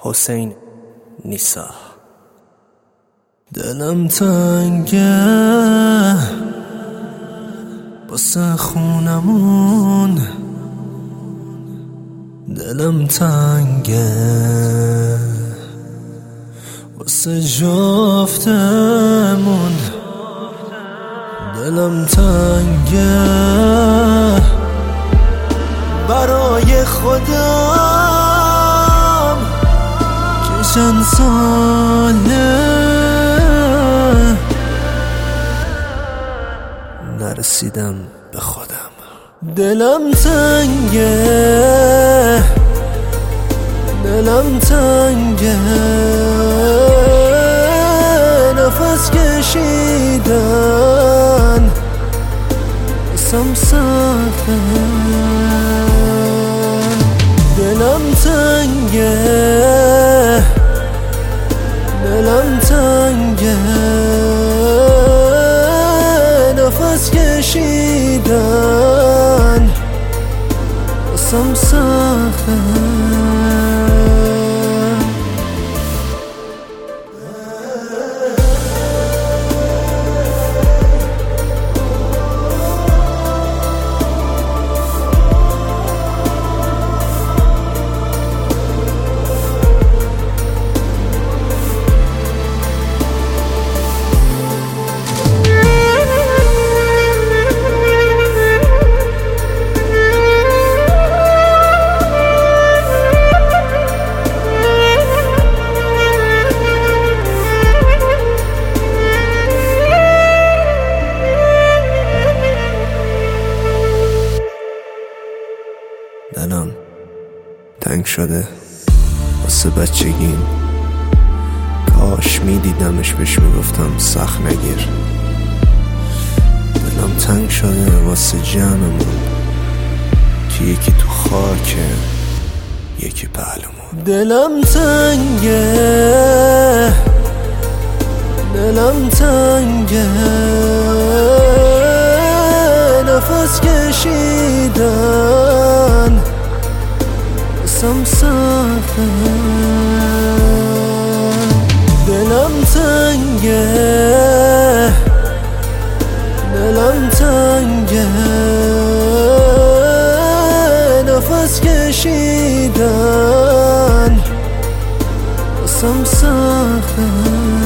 حسین نیسا. دلم تنگه واسه خونمون، دلم تنگه واسه جفتمون، دلم تنگه برای خودم که چند ساله نرسیدم به خودم. دلم تنگه، دلم تنگه، نفس کشیدن بسم سخته. دلم تنگه، دلم تنگه، نفس کشیدن بسم سخته. دلم تنگ شده واسه بچگیم، کاش میدیدمش بهش میگفتم سخت نگیر. دلم تنگ شده واسه جمعمون که یکی تو خاکه یکی پهلمون. دلم تنگه، دلم تنگه، نفس کشیدن بسم سخته. دلم تنگه، دلم تنگه، نفس کشیدن بسم سخته.